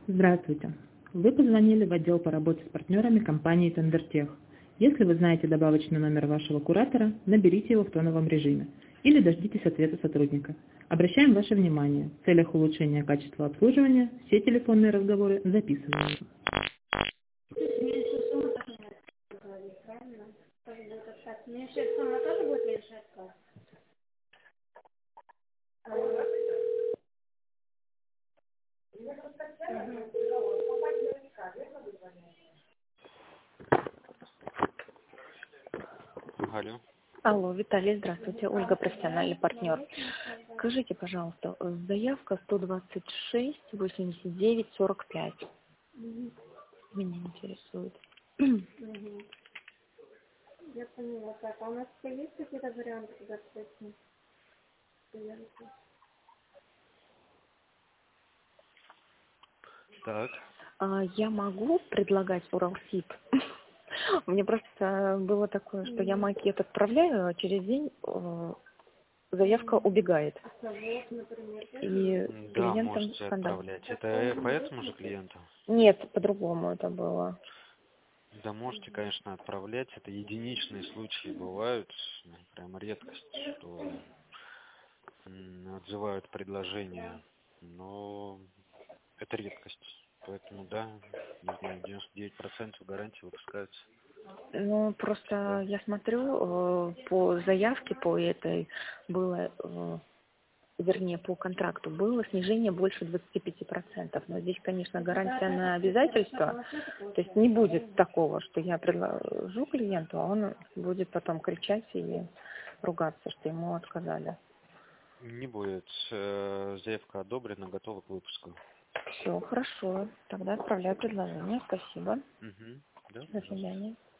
Здравствуйте. Вы позвонили в отдел по работе с партнерами компании Тендертех. Если вы знаете добавочный номер вашего куратора, наберите его в тоновом режиме или дождитесь ответа сотрудника. Обращаем ваше внимание, в целях улучшения качества обслуживания все телефонные разговоры записываются. Мне сейчас сама тоже будет решать как? Алло. Алло, Виталий, здравствуйте. Ольга, профессиональный партнер. Скажите, пожалуйста, заявка 126-89-45. Меня интересует. Я поняла, так. А у нас есть какие-то варианты, когда кстати, заявки? Так. Я могу предлагать Уралсиб? Мне просто было такое, что я макет отправляю, а через день заявка убегает. Совок, например, И Да, клиентам можете скандал. отправлять. Это по этому же клиенту? Нет, по-другому это было. Да, можете, конечно, отправлять. Это единичные случаи бывают. Прямо редкость, что отзывают предложения. Но это редкость. Поэтому, да, не знаю, 99% гарантии выпускаются. Ну, просто Да. я смотрю, по заявке, по этой было, вернее, по контракту было снижение больше 25%. Но здесь, конечно, гарантия на обязательство. То есть не будет такого, что я предложу клиенту, а он будет потом кричать и ругаться, что ему отказали. Не будет. Заявка одобрена, готова к выпуску. Все, хорошо. Тогда отправляю предложение. Спасибо. Угу. Да, До пожалуйста. свидания.